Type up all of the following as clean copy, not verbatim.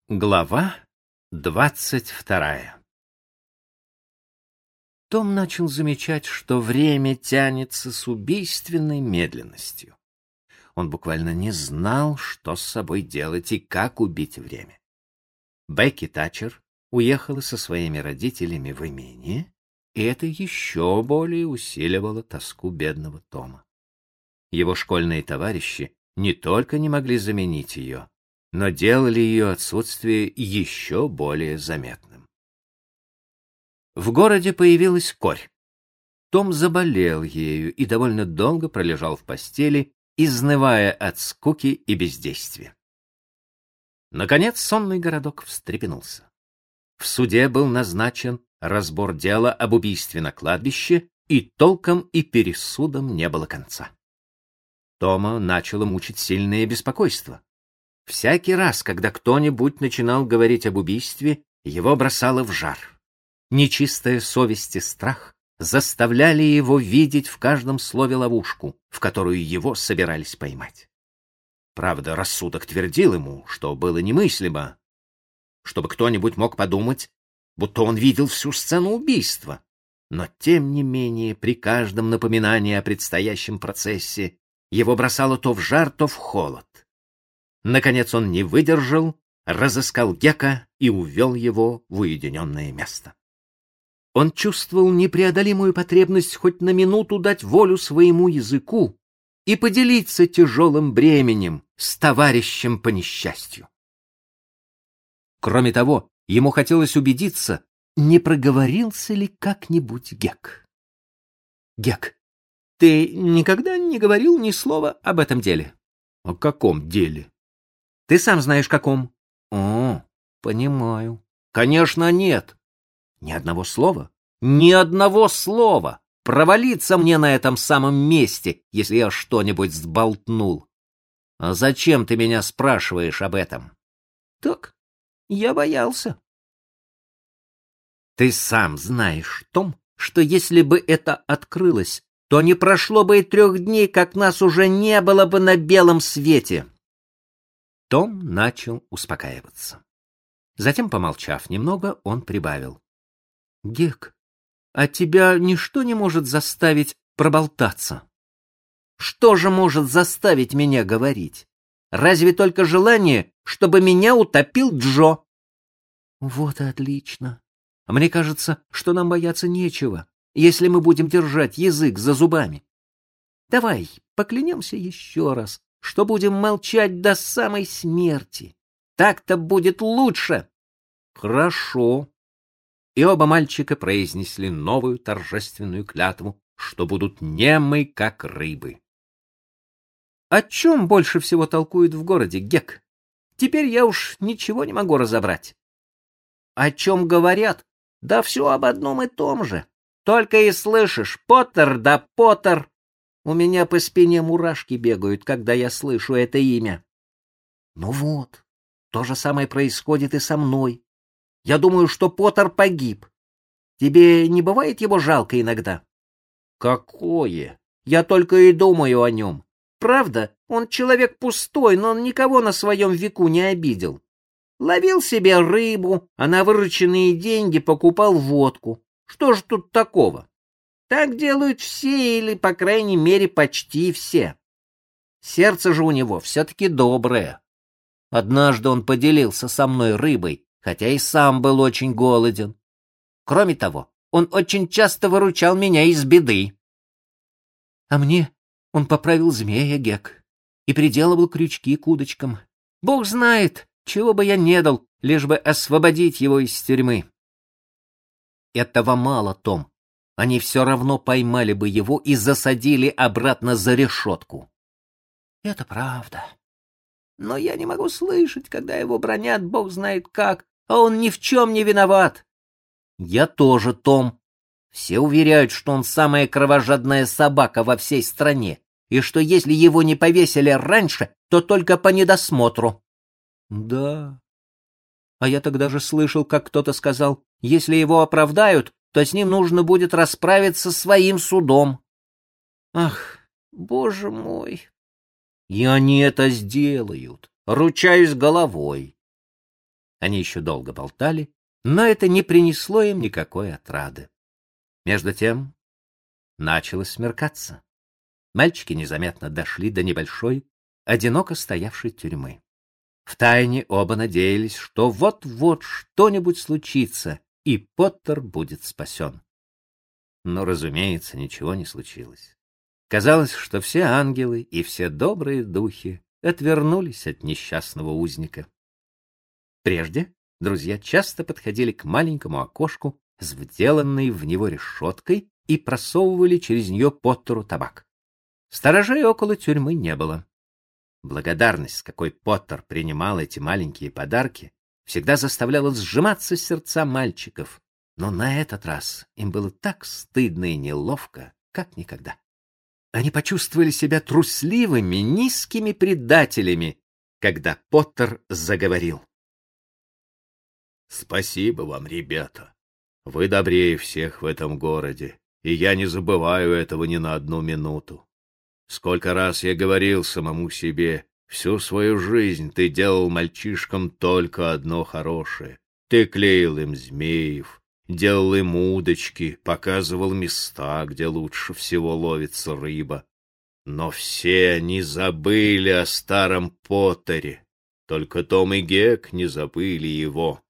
Глава 22. Том начал замечать, что время тянется с убийственной медленностью. Он буквально не знал, что с собой делать и как убить время. Бекки Татчер уехала со своими родителями в имение, и это еще более усиливало тоску бедного Тома. Его школьные товарищи не только не могли заменить ее, но делали ее отсутствие еще более заметным. В городе появилась корь. Том заболел ею и довольно долго пролежал в постели, изнывая от скуки и бездействия. Наконец сонный городок встрепенулся. В суде был назначен разбор дела об убийстве на кладбище, и толком и пересудам не было конца. Тома начало мучить сильное беспокойство. Всякий раз, когда кто-нибудь начинал говорить об убийстве, его бросало в жар. Нечистая совесть и страх заставляли его видеть в каждом слове ловушку, в которую его собирались поймать. Правда, рассудок твердил ему, что было немыслимо, чтобы кто-нибудь мог подумать, будто он видел всю сцену убийства. Но, тем не менее, при каждом напоминании о предстоящем процессе его бросало то в жар, то в холод. Наконец он не выдержал, разыскал Гека и увел его в уединенное место. Он чувствовал непреодолимую потребность хоть на минуту дать волю своему языку и поделиться тяжелым бременем с товарищем по несчастью. Кроме того, ему хотелось убедиться, не проговорился ли как-нибудь Гек. «Гек, ты никогда не говорил ни слова об этом деле?» «О каком деле?» «Ты сам знаешь, каком». «О, понимаю». «Конечно, нет». «Ни одного слова?» «Ни одного слова! Провалиться мне на этом самом месте, если я что-нибудь сболтнул». «А зачем ты меня спрашиваешь об этом?» «Так, я боялся». «Ты сам знаешь, Том, что если бы это открылось, то не прошло бы и 3 дней, как нас уже не было бы на белом свете». Том начал успокаиваться. Затем, помолчав немного, он прибавил: «Гек, а тебя ничто не может заставить проболтаться?» «Что же может заставить меня говорить? Разве только желание, чтобы меня утопил Джо?» «Вот и отлично. Мне кажется, что нам бояться нечего, если мы будем держать язык за зубами. Давай поклянемся еще раз, что будем молчать до самой смерти. Так-то будет лучше». «Хорошо». И оба мальчика произнесли новую торжественную клятву, что будут немы, как рыбы. «О чем больше всего толкуют в городе, Гек? Теперь я уж ничего не могу разобрать». «О чем говорят? Да все об одном и том же. Только и слышишь: Поттер да Поттер. У меня по спине мурашки бегают, когда я слышу это имя». «Ну вот, то же самое происходит и со мной. Я думаю, что Поттер погиб. Тебе не бывает его жалко иногда?» «Какое? Я только и думаю о нем. Правда, он человек пустой, но он никого на своем веку не обидел. Ловил себе рыбу, а на вырученные деньги покупал водку. Что ж тут такого? Так делают все, или, по крайней мере, почти все. Сердце же у него все-таки доброе. Однажды он поделился со мной рыбой, хотя и сам был очень голоден. Кроме того, он очень часто выручал меня из беды». «А мне он поправил змея, Гек, и приделывал крючки к удочкам. Бог знает, чего бы я не дал, лишь бы освободить его из тюрьмы». «Этого мало, Том. Они все равно поймали бы его и засадили обратно за решетку». «Это правда. Но я не могу слышать, когда его бранят бог знает как, а он ни в чем не виноват». «Я тоже, Том. Все уверяют, что он самая кровожадная собака во всей стране, и что если его не повесили раньше, то только по недосмотру». «Да. А я тогда же слышал, как кто-то сказал, если его оправдают, то с ним нужно будет расправиться своим судом». «Ах, боже мой!» «И они это сделают, ручаюсь головой. Они еще долго болтали, но это не принесло им никакой отрады. Между тем начало смеркаться. Мальчики незаметно дошли до небольшой, одиноко стоявшей тюрьмы. Втайне оба надеялись, что вот-вот что-нибудь случится, и Поттер будет спасен. Но, разумеется, ничего не случилось. Казалось, что все ангелы и все добрые духи отвернулись от несчастного узника. Прежде друзья часто подходили к маленькому окошку с вделанной в него решеткой и просовывали через нее Поттеру табак. Сторожей около тюрьмы не было. Благодарность, с какой Поттер принимал эти маленькие подарки, всегда заставляла сжиматься сердца мальчиков, но на этот раз им было так стыдно и неловко, как никогда. Они почувствовали себя трусливыми, низкими предателями, когда Поттер заговорил. «Спасибо вам, ребята. Вы добрее всех в этом городе, и я не забываю этого ни на одну минуту. Сколько раз я говорил самому себе, всю свою жизнь ты делал мальчишкам только одно хорошее. Ты клеил им змеев, делал им удочки, показывал места, где лучше всего ловится рыба. Но все они забыли о старом Поттере, только Том и Гек не забыли его.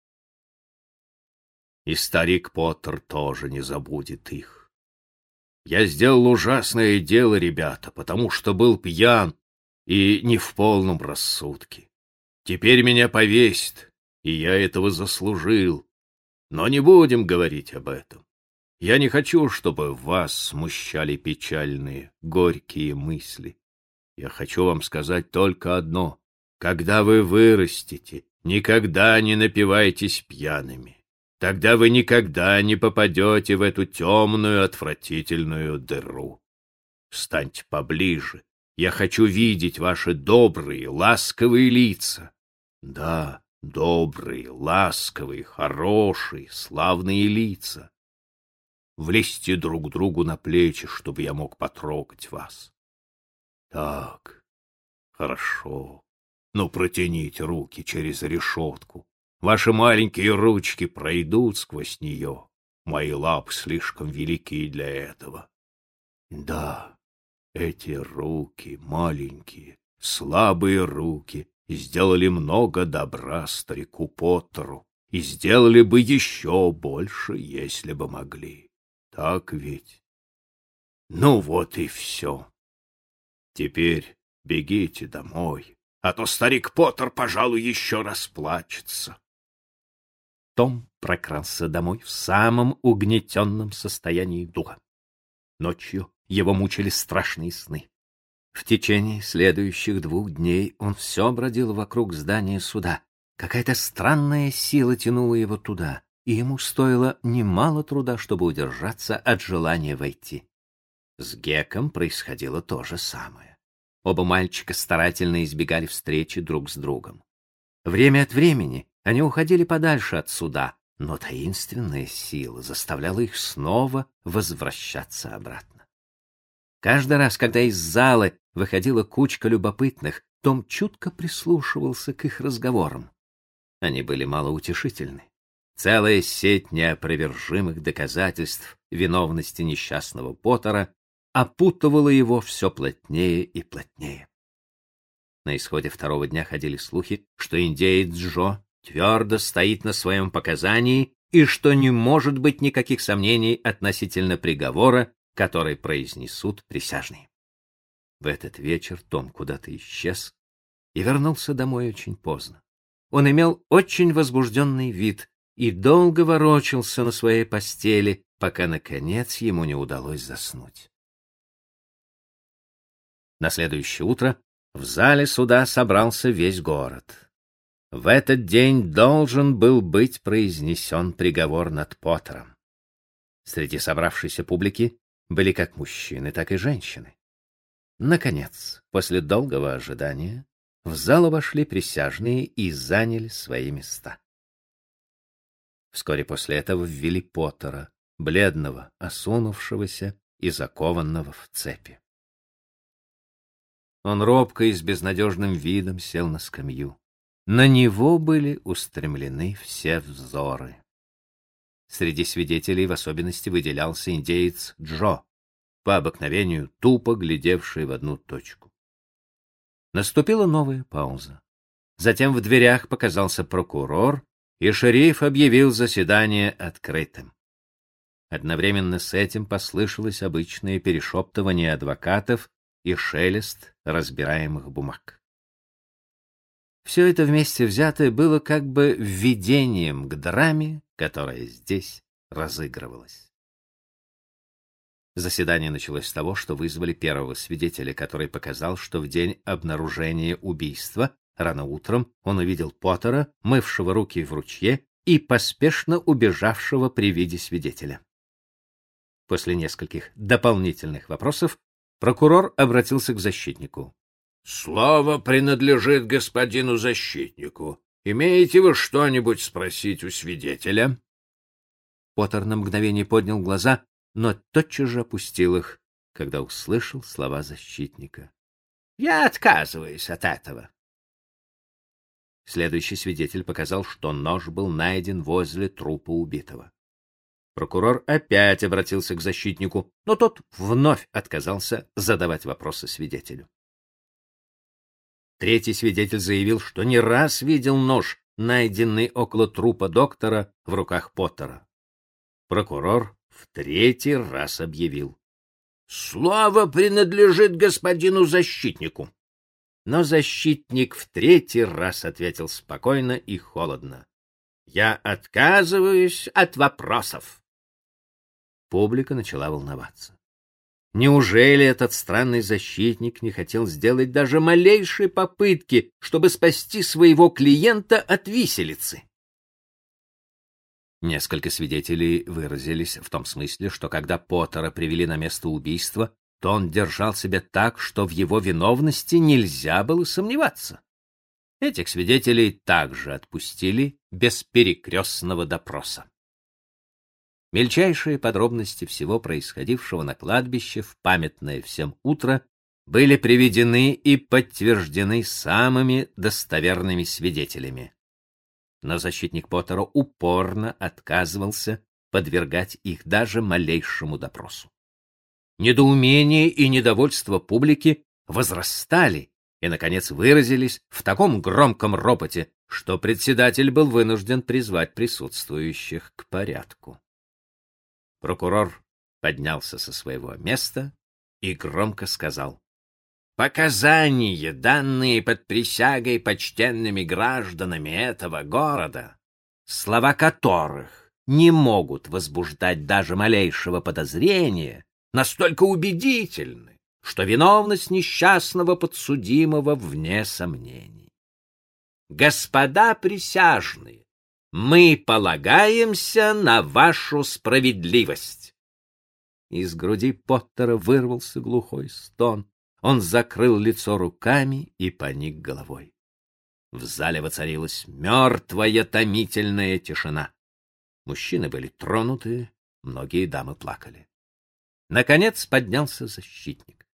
И старик Поттер тоже не забудет их. Я сделал ужасное дело, ребята, потому что был пьян и не в полном рассудке. Теперь меня повесят, и я этого заслужил. Но не будем говорить об этом. Я не хочу, чтобы вас смущали печальные, горькие мысли. Я хочу вам сказать только одно. Когда вы вырастете, никогда не напивайтесь пьяными. Тогда вы никогда не попадете в эту темную, отвратительную дыру. Встаньте поближе. Я хочу видеть ваши добрые, ласковые лица. Да, добрые, ласковые, хорошие, славные лица. Влезьте друг другу на плечи, чтобы я мог потрогать вас. Так, хорошо. Ну, протяните руки через решетку. Ваши маленькие ручки пройдут сквозь нее. Мои лапы слишком велики для этого. Да, эти руки, маленькие, слабые руки, сделали много добра старику Поттеру и сделали бы еще больше, если бы могли. Так ведь? Ну вот и все. Теперь бегите домой, а то старик Поттер, пожалуй, еще расплачется. Том прокрался домой в самом угнетенном состоянии духа. Ночью его мучили страшные сны. В течение следующих 2 дней он все бродил вокруг здания суда. Какая-то странная сила тянула его туда, и ему стоило немало труда, чтобы удержаться от желания войти. С Геком происходило то же самое. Оба мальчика старательно избегали встречи друг с другом. Время от времени они уходили подальше от суда, но таинственная сила заставляла их снова возвращаться обратно. Каждый раз, когда из зала выходила кучка любопытных, Том чутко прислушивался к их разговорам. Они были малоутешительны. Целая сеть неопровержимых доказательств виновности несчастного Поттера опутывала его все плотнее и плотнее. На исходе 2-го дня ходили слухи, что индеец Джо твердо стоит на своем показании и что не может быть никаких сомнений относительно приговора, который произнесут присяжные. В этот вечер Том куда-то исчез и вернулся домой очень поздно. Он имел очень возбужденный вид и долго ворочался на своей постели, пока, наконец, ему не удалось заснуть. На следующее утро в зале суда собрался весь город. В этот день должен был быть произнесен приговор над Поттером. Среди собравшейся публики были как мужчины, так и женщины. Наконец, после долгого ожидания, в зал вошли присяжные и заняли свои места. Вскоре после этого ввели Поттера, бледного, осунувшегося и закованного в цепи. Он робко и с безнадежным видом сел на скамью. На него были устремлены все взоры. Среди свидетелей в особенности выделялся индеец Джо, по обыкновению тупо глядевший в одну точку. Наступила новая пауза. Затем в дверях показался прокурор, и шериф объявил заседание открытым. Одновременно с этим послышалось обычное перешептывание адвокатов и шелест разбираемых бумаг. Все это вместе взятое было как бы введением к драме, которая здесь разыгрывалась. Заседание началось с того, что вызвали первого свидетеля, который показал, что в день обнаружения убийства рано утром он увидел Поттера, мывшего руки в ручье и поспешно убежавшего при виде свидетеля. После нескольких дополнительных вопросов прокурор обратился к защитнику. Слово принадлежит господину защитнику. Имеете вы что-нибудь спросить у свидетеля? Поттер на мгновение поднял глаза, но тотчас же опустил их, когда услышал слова защитника. Я отказываюсь от этого. Следующий свидетель показал, что нож был найден возле трупа убитого. Прокурор опять обратился к защитнику, но тот вновь отказался задавать вопросы свидетелю. Третий свидетель заявил, что не раз видел нож, найденный около трупа доктора, в руках Поттера. Прокурор в третий раз объявил: слово принадлежит господину защитнику. Но защитник в третий раз ответил спокойно и холодно: я отказываюсь от вопросов. Публика начала волноваться. Неужели этот странный защитник не хотел сделать даже малейшей попытки, чтобы спасти своего клиента от виселицы? Несколько свидетелей выразились в том смысле, что когда Поттера привели на место убийства, то он держал себя так, что в его виновности нельзя было сомневаться. Этих свидетелей также отпустили без перекрестного допроса. Мельчайшие подробности всего происходившего на кладбище в памятное всем утро были приведены и подтверждены самыми достоверными свидетелями. Но защитник Поттера упорно отказывался подвергать их даже малейшему допросу. Недоумение и недовольство публики возрастали и, наконец, выразились в таком громком ропоте, что председатель был вынужден призвать присутствующих к порядку. Прокурор поднялся со своего места и громко сказал: показания, данные под присягой почтенными гражданами этого города, слова которых не могут возбуждать даже малейшего подозрения, настолько убедительны, что виновность несчастного подсудимого вне сомнений. Господа присяжные, мы полагаемся на вашу справедливость. Из груди Поттера вырвался глухой стон. Он закрыл лицо руками и поник головой. В зале воцарилась мертвая томительная тишина. Мужчины были тронуты, многие дамы плакали. Наконец поднялся защитник.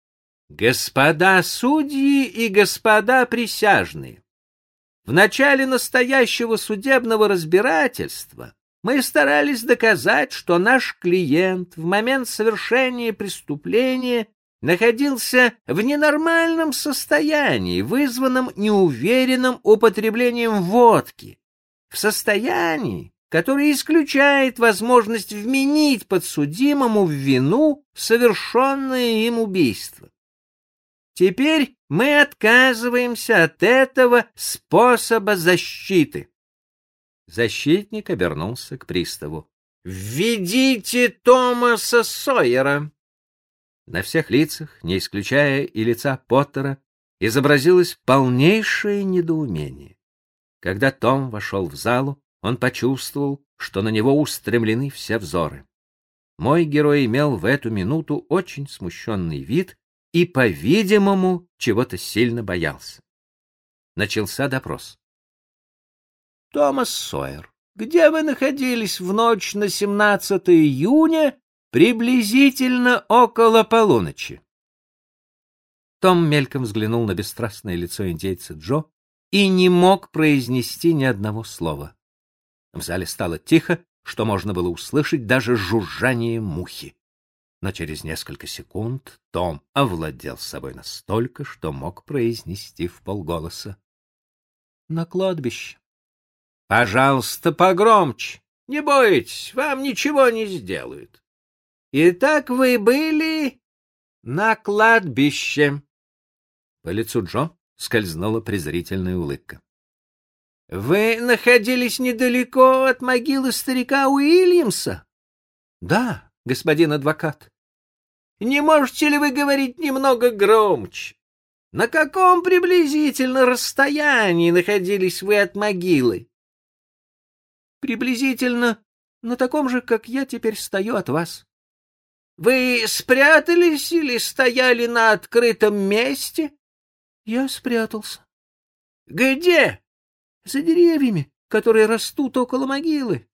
Господа судьи и господа присяжные, в начале настоящего судебного разбирательства мы старались доказать, что наш клиент в момент совершения преступления находился в ненормальном состоянии, вызванном неуверенным употреблением водки, в состоянии, которое исключает возможность вменить подсудимому в вину совершенное им убийство. Теперь мы отказываемся от этого способа защиты. Защитник обернулся к приставу. «Введите Томаса Сойера!» На всех лицах, не исключая и лица Поттера, изобразилось полнейшее недоумение. Когда Том вошел в залу, он почувствовал, что на него устремлены все взоры. Мой герой имел в эту минуту очень смущенный вид и, по-видимому, чего-то сильно боялся. Начался допрос. «Томас Сойер, где вы находились в ночь на 17 июня приблизительно около полуночи?» Том мельком взглянул на бесстрастное лицо индейца Джо и не мог произнести ни одного слова. В зале стало тихо, что можно было услышать даже жужжание мухи. Но через несколько секунд Том овладел собой настолько, что мог произнести вполголоса: «На кладбище». «Пожалуйста, погромче. Не бойтесь, вам ничего не сделают. Итак, вы были на кладбище». По лицу Джо скользнула презрительная улыбка. «Вы находились недалеко от могилы старика Уильямса?» «Да, господин адвокат». «Не можете ли вы говорить немного громче? На каком приблизительно расстоянии находились вы от могилы?» «Приблизительно на таком же, как я теперь стою от вас». «Вы спрятались или стояли на открытом месте?» «Я спрятался». «Где?» «За деревьями, которые растут около могилы».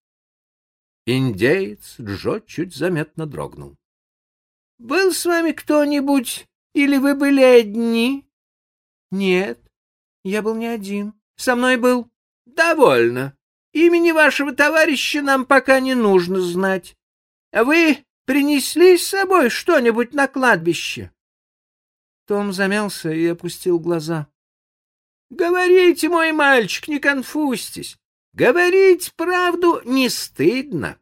Индеец Джо чуть заметно дрогнул. «Был с вами кто-нибудь, или вы были одни?» «Нет, я был не один. Со мной был...» «Довольно. Имени вашего товарища нам пока не нужно знать. А вы принесли с собой что-нибудь на кладбище?» Том замялся и опустил глаза. «Говорите, мой мальчик, не конфузьтесь. Говорить правду не стыдно.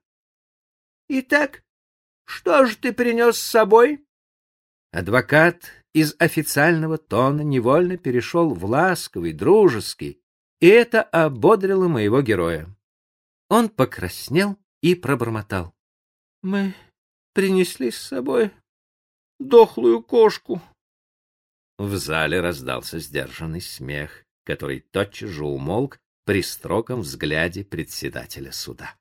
Итак, что же ты принес с собой?» Адвокат из официального тона невольно перешел в ласковый, дружеский, и это ободрило моего героя. Он покраснел и пробормотал: «Мы принесли с собой дохлую кошку». В зале раздался сдержанный смех, который тотчас же умолк при строгом взгляде председателя суда.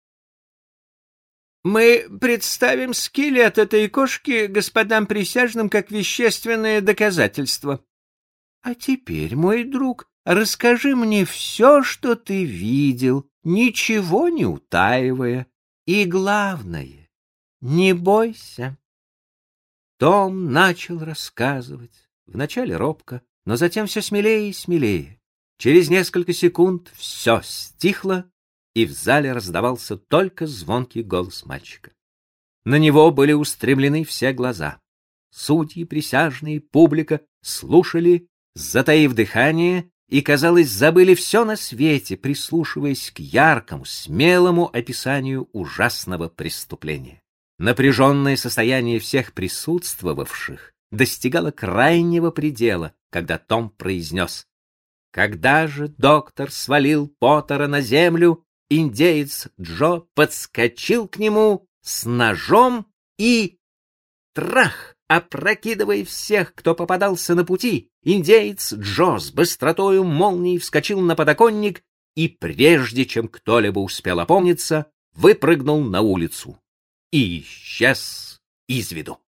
«Мы представим скелет этой кошки господам присяжным как вещественное доказательство. А теперь, мой друг, расскажи мне все, что ты видел, ничего не утаивая. И главное, не бойся». Том начал рассказывать. Вначале робко, но затем все смелее и смелее. Через несколько секунд все стихло, и в зале раздавался только звонкий голос мальчика. На него были устремлены все глаза. Судьи, присяжные, публика слушали, затаив дыхание, и, казалось, забыли все на свете, прислушиваясь к яркому, смелому описанию ужасного преступления. Напряженное состояние всех присутствовавших достигало крайнего предела, когда Том произнес: «Когда же доктор свалил Поттера на землю, индеец Джо подскочил к нему с ножом и... трах! Опрокидывая всех, кто попадался на пути, индеец Джо с быстротою молнии вскочил на подоконник и, прежде чем кто-либо успел опомниться, выпрыгнул на улицу и исчез из виду».